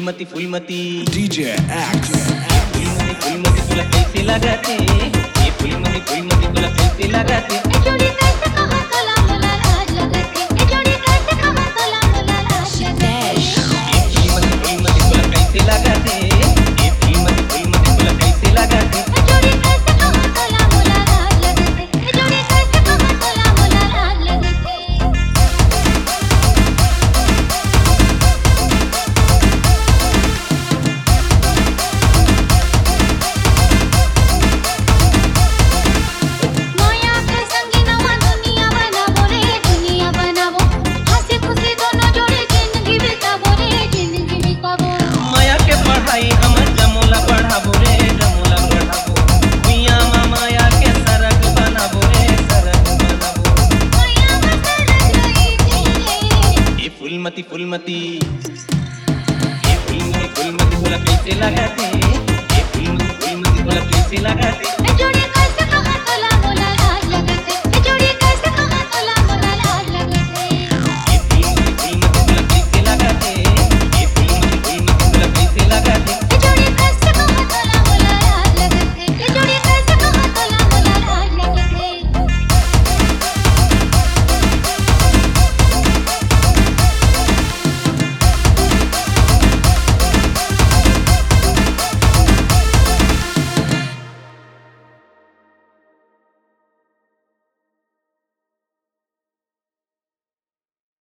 Phulmati DJ X. Phulmati तुला कैसे लगाते ये फुलमती तुला कैसे लगाते ए जोड़ी कैसे कहा तोला मोला लाज लगते ए जोड़ी कैसे कहा तोला मोला लाज लगते ये फुलमती तुला कैसे लगाते ये फुलमती तुला कैसे लगाते ए जोड़ी कैसे कहा तोला मोला लाज लगते ए जोड़ी कैसे कहा तोला मोला लाज लगते माया के संगी नवा दुनिया बनावो रे दुनिया बनावो हंसी खुशी दोनों जोड़े जिंदगी बितावो रे जिंदगी बितावो माया के पढ़ाई हमर जमोला पढ़ाबो रे जमोला पढ़ाबो मियां माया के सरक बनाबो रे सरक बनाबो माया बसर गई दिल ये फुलमती तुला कैसे लगाते ये फुलमती तुला कैसे लगाते